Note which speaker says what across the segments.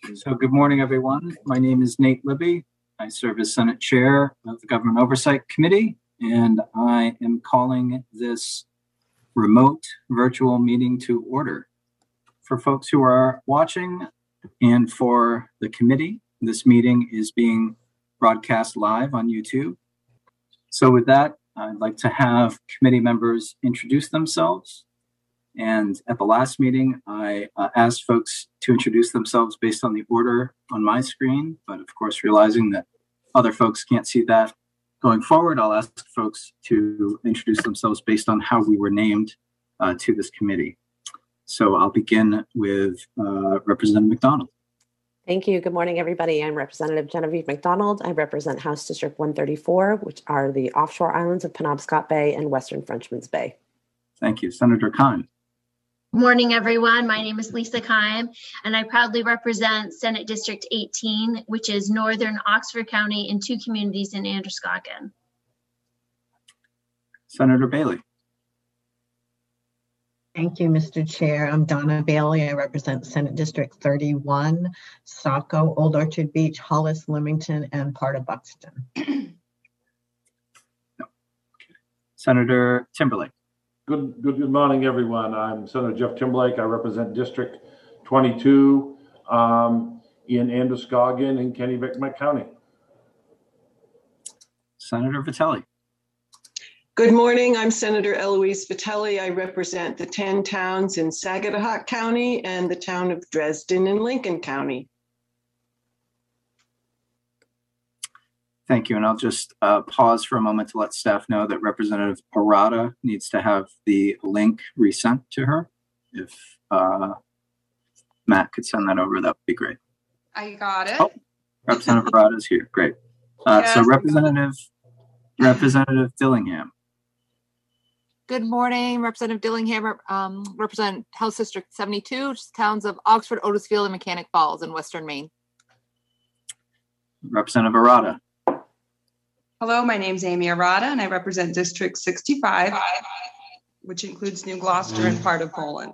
Speaker 1: So good morning, everyone. My name is Nate Libby. I serve as Senate Chair of the Government Oversight Committee, and I am calling this remote virtual meeting to order. For folks who are watching and for the committee, this meeting is being broadcast live on YouTube. So with that, I'd like to have committee members introduce themselves. And at the last meeting, I asked folks to introduce themselves based on the order on my screen. But of course, realizing that other folks can't see that going forward, I'll ask folks to introduce themselves based on how we were named to this committee. So I'll begin with Representative McDonald.
Speaker 2: Thank you. Good morning, everybody. I'm Representative Genevieve McDonald. I represent House District 134, which are the offshore islands of Penobscot Bay and Western Frenchman's Bay.
Speaker 1: Thank you. Senator Kime.
Speaker 3: Good morning, everyone. My name is Lisa Kime, and I proudly represent Senate District 18, which is northern Oxford County and 2 communities in Androscoggin.
Speaker 1: Senator Bailey.
Speaker 4: Thank you, Mr. Chair. I'm Donna Bailey. I represent Senate District 31, Saco, Old Orchard Beach, Hollis, Leamington, and part of Buxton.
Speaker 1: Senator Timberlake.
Speaker 5: Good morning, everyone. I'm Senator Jeff Timberlake. I represent District 22 in Androscoggin and Kennebec County.
Speaker 1: Senator Vitelli.
Speaker 6: Good morning. I'm Senator Eloise Vitelli. I represent the 10 towns in Saginaw County and the town of Dresden in Lincoln County.
Speaker 1: Thank you. And I'll just pause for a moment to let staff know that Representative Arata needs to have the link resent to her. If Matt could send that over, that would be great.
Speaker 7: I got it.
Speaker 1: Oh, Representative Arata is here. Great.
Speaker 7: Yes.
Speaker 1: So Representative Dillingham.
Speaker 7: Good morning, Representative Dillingham. Represent House District 72, which is towns of Oxford, Otisfield, and Mechanic Falls in Western Maine.
Speaker 1: Representative Arata.
Speaker 8: Hello, my name is Amy Arata, and I represent District 65, which includes New Gloucester and part of Poland.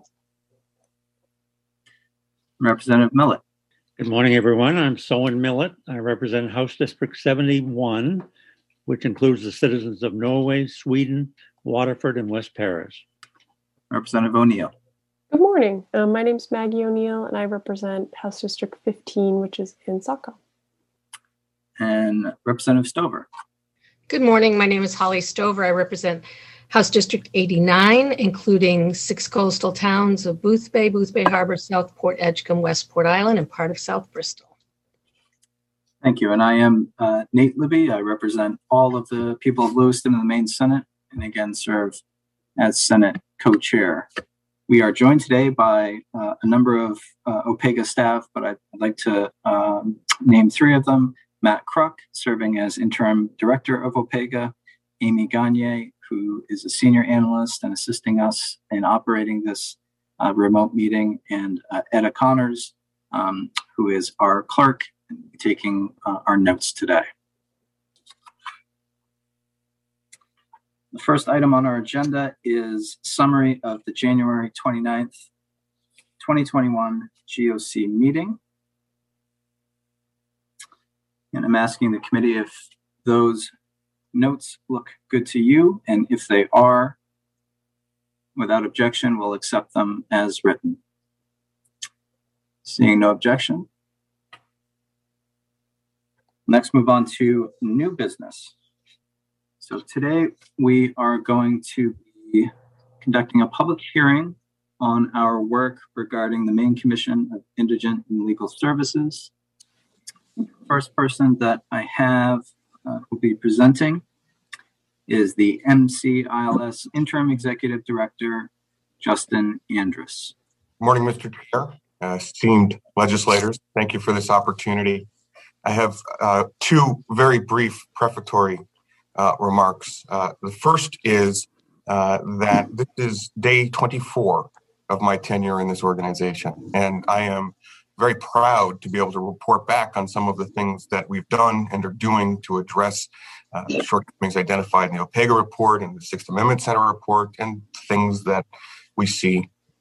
Speaker 1: Representative Millett.
Speaker 9: Good morning, everyone. I'm Sowen Millett. I represent House District 71, which includes the citizens of Norway, Sweden, Waterford, and West Paris.
Speaker 1: Representative O'Neill.
Speaker 10: Good morning. My name is Maggie O'Neill, and I represent House District 15, which is in Saco.
Speaker 1: And Representative Stover.
Speaker 11: Good morning. My name is Holly Stover. I represent House District 89, including 6 coastal towns of Boothbay, Boothbay Harbor, Southport, Edgecombe, Westport Island, and part of South Bristol.
Speaker 1: Thank you. And I am Nate Libby. I represent all of the people of Lewiston in the Maine Senate, and again serve as Senate co-chair. We are joined today by a number of OPEGA staff, but I'd like to name 3 of them. Matt Kruk, serving as interim director of OPEGA, Amy Gagne, who is a senior analyst and assisting us in operating this remote meeting, and Etta Connors, who is our clerk, and taking our notes today. The first item on our agenda is summary of the January 29th, 2021 GOC meeting. And I'm asking the committee if those notes look good to you, and if they are, without objection, we'll accept them as written. Seeing no objection. Next, move on to new business. So today we are going to be conducting a public hearing on our work regarding the Maine Commission of Indigent and Legal Services. The first person that I have will be presenting is the MCILS Interim Executive Director, Justin Andrus.
Speaker 12: Good morning, Mr. Chair, esteemed legislators. Thank you for this opportunity. I have 2 very brief prefatory remarks. The first is that this is day 24 of my tenure in this organization, and I am very proud to be able to report back on some of the things that we've done and are doing to address the shortcomings identified in the OPEGA report and the Sixth Amendment Center report, and things that we see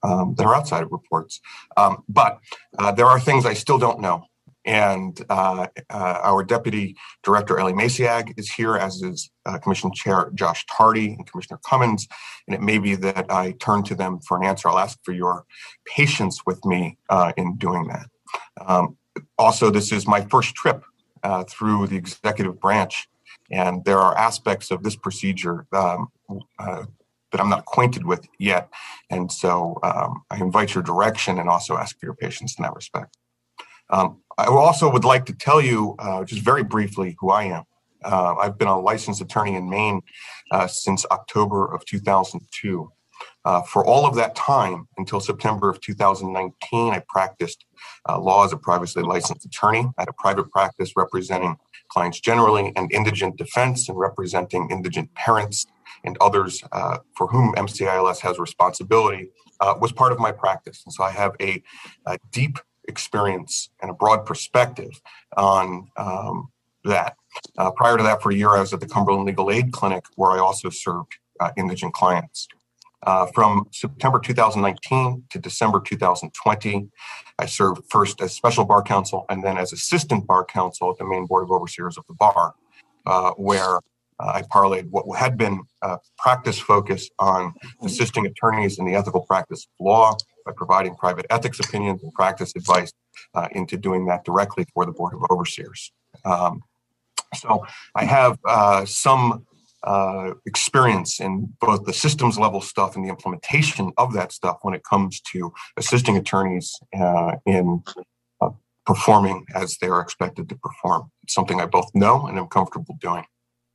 Speaker 12: that are outside of reports. But there are things I still don't know. And our Deputy Director, Ellie Masiag, is here, as is Commission Chair Josh Tardy and Commissioner Cummins. And it may be that I turn to them for an answer. I'll ask for your patience with me in doing that. Also, this is my first trip through the executive branch, and there are aspects of this procedure that I'm not acquainted with yet. And so I invite your direction and also ask for your patience in that respect. I also would like to tell you just very briefly who I am. I've been a licensed attorney in Maine since October of 2002. For all of that time, until September of 2019, I practiced law as a privately licensed attorney. I had a private practice representing clients generally and indigent defense, and representing indigent parents and others for whom MCILS has responsibility was part of my practice. And so I have a deep experience and a broad perspective on that. Prior to that, for a year, I was at the Cumberland Legal Aid Clinic, where I also served indigent clients. From September 2019 to December 2020, I served first as special bar counsel and then as assistant bar counsel at the Maine Board of Overseers of the Bar, where I parlayed what had been practice focus on assisting attorneys in the ethical practice of law by providing private ethics opinions and practice advice into doing that directly for the Board of Overseers. So I have some experience in both the systems level stuff and the implementation of that stuff when it comes to assisting attorneys in performing as they are expected to perform. It's something I both know and am comfortable doing.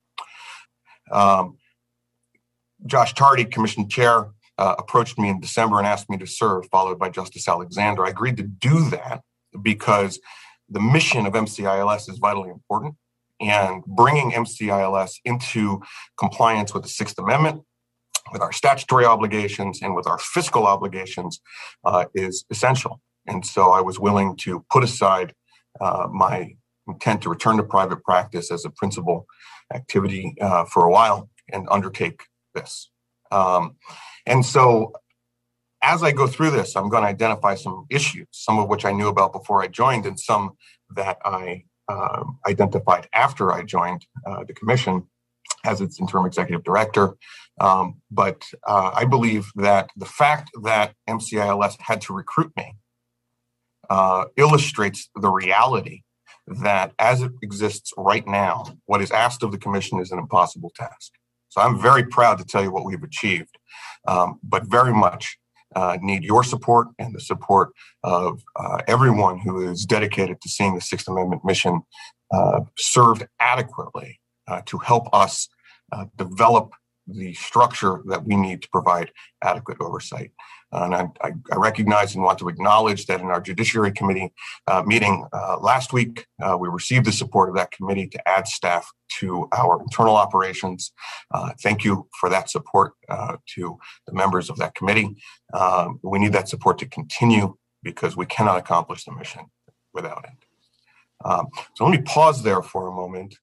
Speaker 12: Josh Tardy, Commission Chair, approached me in December and asked me to serve, followed by Justice Alexander. I agreed to do that because the mission of MCILS is vitally important, and bringing MCILS into compliance with the Sixth Amendment, with our statutory obligations and with our fiscal obligations is essential. And so I was willing to put aside my intent to return to private practice as a principal activity for a while and undertake this. And so as I go through this, I'm going to identify some issues, some of which I knew about before I joined and some that I identified after I joined the commission as its interim executive director. But I believe that the fact that MCILS had to recruit me illustrates the reality that as it exists right now, what is asked of the commission is an impossible task. So I'm very proud to tell you what we've achieved, but very much need your support and the support of everyone who is dedicated to seeing the Sixth Amendment mission served adequately to help us develop the structure that we need to provide adequate oversight. And I recognize and want to acknowledge that in our Judiciary Committee meeting last week, we received the support of that committee to add staff to our internal operations. Thank you for that support to the members of that committee. We need that support to continue because we cannot accomplish the mission without it. So let me pause there for a moment